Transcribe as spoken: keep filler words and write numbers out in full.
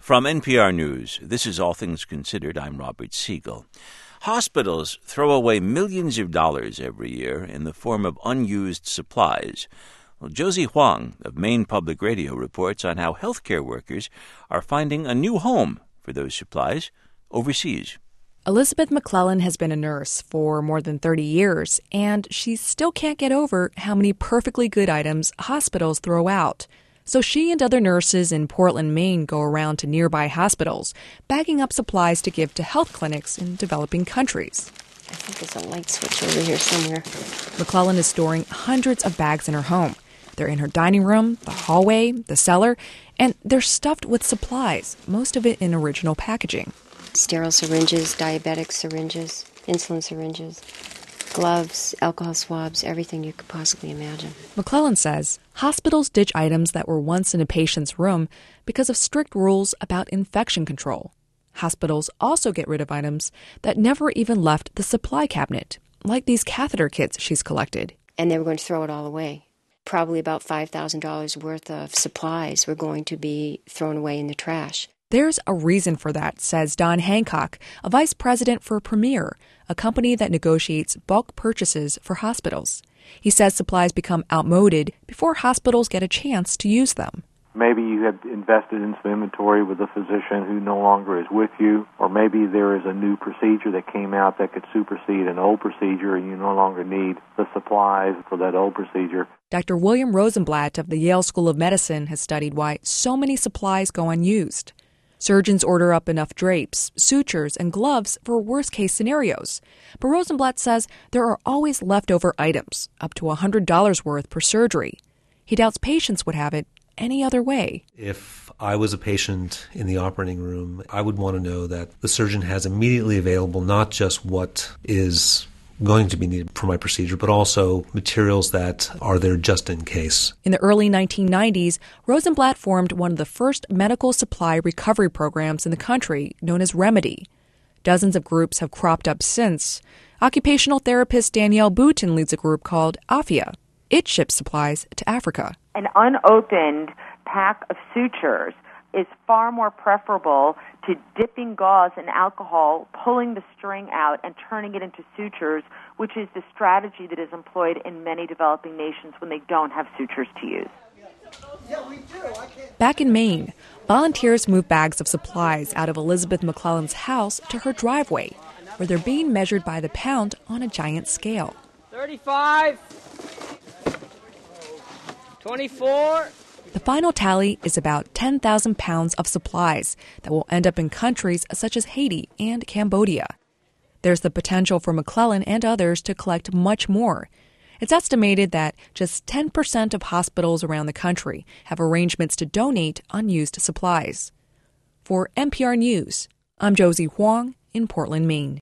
From N P R News, this is All Things Considered. I'm Robert Siegel. Hospitals throw away millions of dollars every year in the form of unused supplies. Well, Josie Huang of Maine Public Radio reports on how healthcare workers are finding a new home for those supplies overseas. Elizabeth McClellan has been a nurse for more than thirty years, and she still can't get over how many perfectly good items hospitals throw out. So she and other nurses in Portland, Maine go around to nearby hospitals, bagging up supplies to give to health clinics in developing countries. I think there's a light switch over here somewhere. McClellan is storing hundreds of bags in her home. They're in her dining room, the hallway, the cellar, and they're stuffed with supplies, most of it in original packaging. Sterile syringes, diabetic syringes, insulin syringes, gloves, alcohol swabs, everything you could possibly imagine. McClellan says hospitals ditch items that were once in a patient's room because of strict rules about infection control. Hospitals also get rid of items that never even left the supply cabinet, like these catheter kits she's collected. And they were going to throw it all away. Probably about five thousand dollars worth of supplies were going to be thrown away in the trash. There's a reason for that, says Don Hancock, a vice president for Premier, a company that negotiates bulk purchases for hospitals. He says supplies become outmoded before hospitals get a chance to use them. Maybe you have invested in some inventory with a physician who no longer is with you, or maybe there is a new procedure that came out that could supersede an old procedure and you no longer need the supplies for that old procedure. Doctor William Rosenblatt of the Yale School of Medicine has studied why so many supplies go unused. Surgeons order up enough drapes, sutures, and gloves for worst-case scenarios. But Rosenblatt says there are always leftover items, up to one hundred dollars worth per surgery. He doubts patients would have it any other way. If I was a patient in the operating room, I would want to know that the surgeon has immediately available not just what is going to be needed for my procedure, but also materials that are there just in case. In the early nineteen nineties, Rosenblatt formed one of the first medical supply recovery programs in the country, known as Remedy. Dozens of groups have cropped up since. Occupational therapist Danielle Boutin leads a group called AFIA. It ships supplies to Africa. An unopened pack of sutures is far more preferable to dipping gauze in alcohol, pulling the string out, and turning it into sutures, which is the strategy that is employed in many developing nations when they don't have sutures to use. Back in Maine, volunteers move bags of supplies out of Elizabeth McClellan's house to her driveway, where they're being measured by the pound on a giant scale. thirty-five, twenty-four. The final tally is about ten thousand pounds of supplies that will end up in countries such as Haiti and Cambodia. There's the potential for McClellan and others to collect much more. It's estimated that just ten percent of hospitals around the country have arrangements to donate unused supplies. For N P R News, I'm Josie Huang in Portland, Maine.